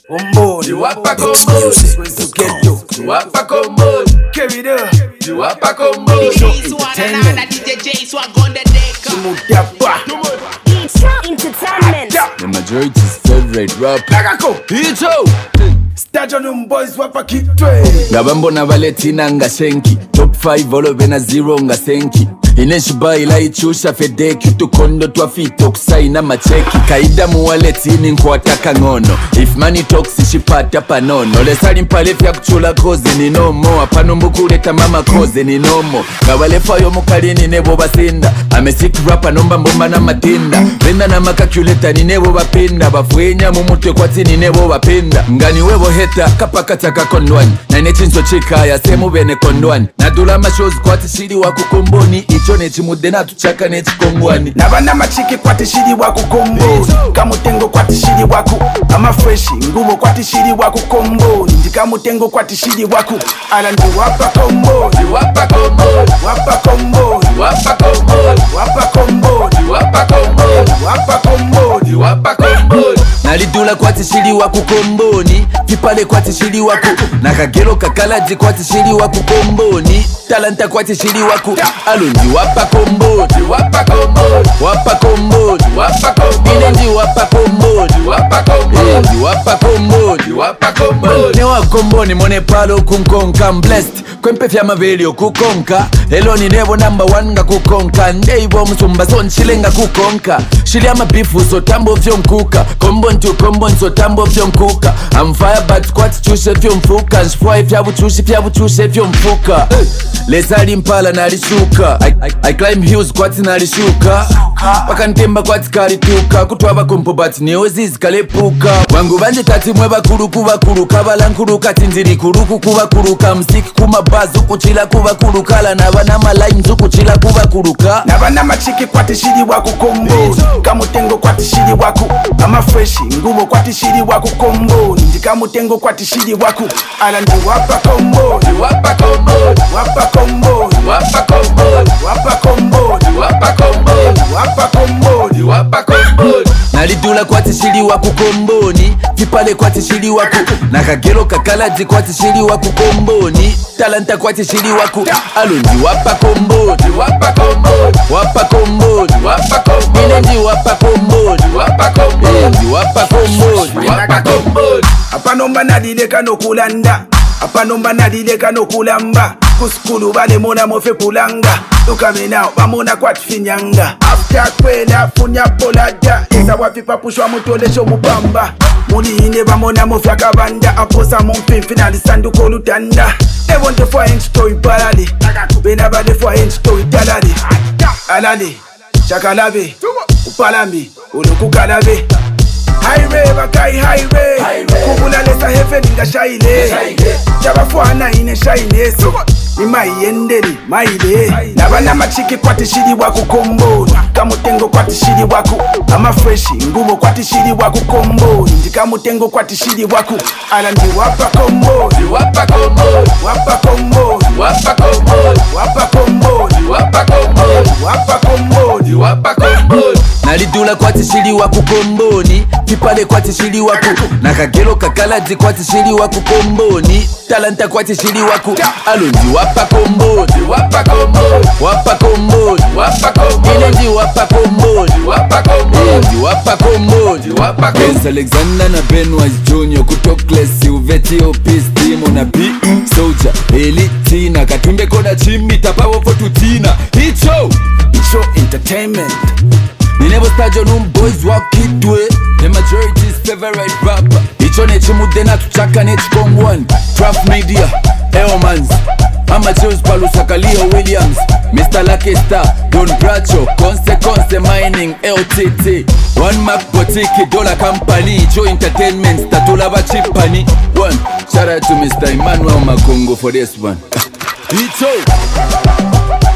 Combo, you up a combo, you up a combo, carry the, you up a combo. Entertainment. The majority's favorite rapper. Stadium boys wapa kitwe. Ngabambo na valetina nga senki. Top 5 olobe na 0 nga senki. Ineshiba ila ichusha fedeki. Tukondo tuafito kusaina macheki. Kaida muwaletini nkwataka ngono. If money talks ishipata panono. Lesali mpalefi ya kuchula koze ni nomo. Apanumbuku leta mama koze ni nomo. Ngawalefa yo mukalini nebo basinda. Amesiki rapa nomba mbomba na matinda. Venda na makakuleta ni nebo bapinda. Bafuenya mumutwe kwa tini nebo bapinda. Ngani webo heta kapakataka kondwani. Na inechinso chika ya semu bene kondwani. Nadula mashozi kwa tishiri waku komboni. Icho nechimude na tuchaka nechikongwani. Nabana machiki kwa tishiri waku komboni. Kamutengo kwa tishiri waku ama freshi. Ngubo kwa tishiri waku komboni. Ndikamutengo kwa tishiri waku Alandi wapa komboni. Wapa komboni. Wapa komboni. Wapa komboni. Wapa komboni. Wapa komboni. Wapa komboni. Wapa komboni. Nalidula kwa tishiri waku komboni. Kipale kwa tishiri waku Nakagelo kakalaji kwa tishiri waku komboni. Talanta kwa tishiri waku Alundi wapa komboni. Wapa komboni. Wapa komboni. Wapa komboni. Inendi wapa komboni. Wapa komboni. Wapa komboni. Wapa komboni. Newa komboni mone palo kunkonka. I'm blessed Kwempe fya mavelio kukonka. Eloni nebo number 1 nga kukonka. Ndeibo msumba son chilenga kukonka. Shili ama bifu so tambo vyo mkuka. Kombon to kombon so tambo vyo mkuka. I'm fire but kwati chushe vyo mfuka. Nshfua fya buchushe vyo mfuka. Lesali mpala nalishuka. I climb hills kwati nalishuka. Paka ntemba kwati karituka. Kutuwa kompo bati neozizi kalepuka. Wangu banje kati mweba kuruku bakuru. Kabala nkuru kati nziri kuruku kubakuruka. Msiki kumabazu kuchila kubakurukala. Nabana malaims kuchila kubakuruka. Nabana machiki kwa tishiri waku komboni. Kamutengo kwa tishiri waku ama freshi. Ngubo kwa tishiri waku komboni. Ndikamutengo kwa tishiri waku Alandi wapa komboni. Wapa komboni. Wapa komboni. Wapa komboni. Wapa komboni. Wapa komboni. Wapa komboni. Wapa komboni. Nalidula kwa tishiri waku komboni. Kipale kwa tishiri waku Nakagelo kakalaji kwa tishiri waku komboni. Talanta kwa tishiri waku Alundi wapa komboni. Wapa komboni. Wapa komboni. Wapa komboni. Inendi wapa komboni. Wapa komboni. Wapa komboni. Wapa komboni. Apanomba nadileka no kulanda. Apanomba nadileka no kulamba. Kuskulu bale mona mofe kulanga. Tukame nao bamona kwa tifinyanga. After kwela funya polada. Eza wafipa pushwa mutolesho mubamba. Muli ine bamona mofe akabanda. Aposa mumpi finali sandu kolutanda. They want to find story parali. Bena bade find story talali. Alali, chakalabe, upalambi, ulukukalabe. Highway bakai highway. Kubula lesa heaven inga shaile. Jabafwana ine shaile so. Ni maiyendeli, maile. Nabana machiki kwa tishiri waku komboni. Kamutengo kwa tishiri waku ama freshi. Ngubo kwa tishiri waku komboni. Ndikamutengo kwa tishiri waku Alandi wapa komboni. Wapa komboni. Wapa komboni. Wapa komboni. Wapa komboni. Wapa komboni. Wapa komboni. Wapa komboni. Nalidula kwa tishiri waku komboni. Kipale kwa tishiri waku Nakagelo kakalaji kwa tishiri waku komboni. Talanta kwa tishiri waku Alundi wapa komboni. Wapa komboni. Wapa komboni. Wapa komboni. Inendi wapa komboni. Wapa komboni. Wapa komboni. Wapa komboni. Prince Alexander na Benoist Junior. Kutokles Silveti Opis Timo na P Soldier Elitina Katumbe kona chimi tapawo for tutina. Hicho entertainment. Ninebo stadium boys wakitwe. The majority's favorite rapper. Icho nechimude na tuchaka nechikongwani. Trap Media Eomans Amateurs Palusaka Leo Williams Mr. Lucky Star Don Bracho Konse Mining LTT One Mac Boutique Dollar Company Joe Entertainment Statula Bachipani One Shout out to Mr. Emmanuel Makongo for this one. Ito